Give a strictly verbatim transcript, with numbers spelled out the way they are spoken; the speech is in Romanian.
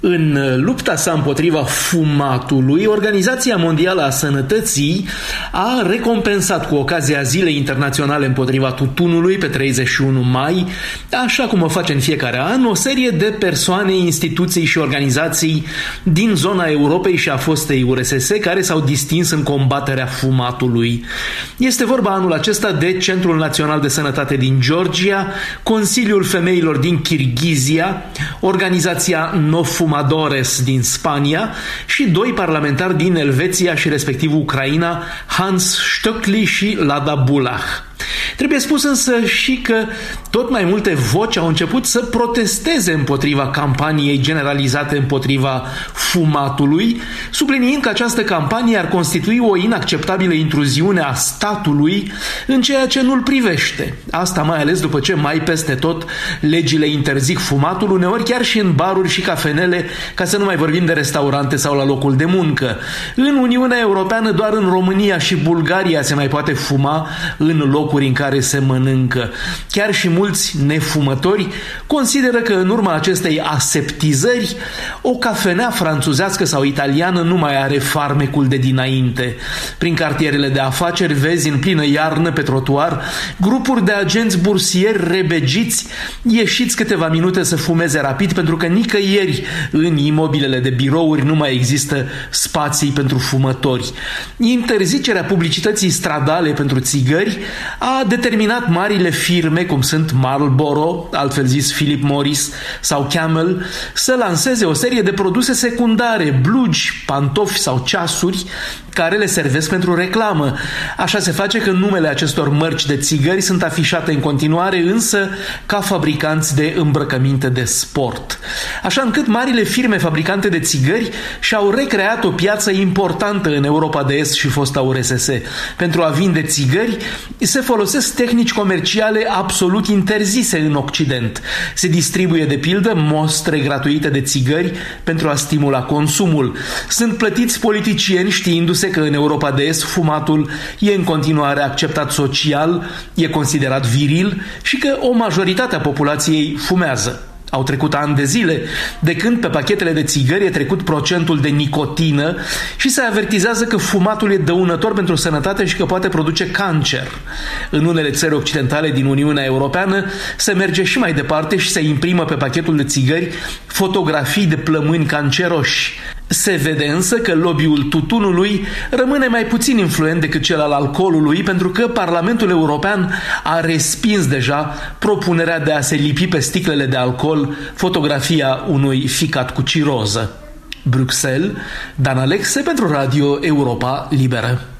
În lupta sa împotriva fumatului, Organizația Mondială a Sănătății a recompensat cu ocazia Zilei Internaționale împotriva tutunului pe treizeci și unu mai, așa cum o face în fiecare an, o serie de persoane, instituții și organizații din zona Europei și a fostei U R S S care s-au distins în combaterea fumatului. Este vorba anul acesta de Centrul Național de Sănătate din Georgia, Consiliul Femeilor din Kirghizia, Organizația No Fumadores din Spania și doi parlamentari din Elveția și respectiv Ucraina, Hans Stöckli și Lada Bulach. Trebuie spus însă și că tot mai multe voci au început să protesteze împotriva campaniei generalizate împotriva fumatului, subliniind că această campanie ar constitui o inacceptabilă intruziune a statului în ceea ce nu-l privește. Asta mai ales după ce mai peste tot legile interzic fumatul, uneori chiar și în baruri și cafenele, ca să nu mai vorbim de restaurante sau la locul de muncă. În Uniunea Europeană doar în România și Bulgaria se mai poate fuma în locuri în care se mănâncă. Chiar și mulți nefumători consideră că în urma acestei aseptizări o cafenea franțuzească sau italiană nu mai are farmecul de dinainte. Prin cartierele de afaceri vezi în plină iarnă pe trotuar grupuri de agenți bursieri rebegiți ieșiți câteva minute să fumeze rapid, pentru că nicăieri în imobilele de birouri nu mai există spații pentru fumători. Interzicerea publicității stradale pentru țigări a determinat marile firme, cum sunt Marlboro, altfel zis Philip Morris, sau Camel, să lanseze o serie de produse secundare, blugi, pantofi sau ceasuri, care le servesc pentru reclamă. Așa se face că numele acestor mărci de țigări sunt afișate în continuare, însă ca fabricanți de îmbrăcăminte de sport. Așa încât marile firme fabricante de țigări și-au recreat o piață importantă în Europa de Est și fosta U R S S. Pentru a vinde țigări se folosesc tehnici comerciale absolut interzise în Occident. Se distribuie de pildă mostre gratuite de țigări pentru a stimula consumul. Sunt plătiți politicieni știindu-se că în Europa de Est fumatul e în continuare acceptat social, e considerat viril și că o majoritate a populației fumează. Au trecut ani de zile de când pe pachetele de țigări e trecut procentul de nicotină și se avertizează că fumatul e dăunător pentru sănătate și că poate produce cancer. În unele țări occidentale din Uniunea Europeană se merge și mai departe și se imprimă pe pachetul de țigări fotografii de plămâni canceroși. Se vede însă că lobby-ul tutunului rămâne mai puțin influent decât cel al alcoolului, pentru că Parlamentul European a respins deja propunerea de a se lipi pe sticlele de alcool fotografia unui ficat cu ciroză. Bruxelles, Dan Alexe pentru Radio Europa Liberă.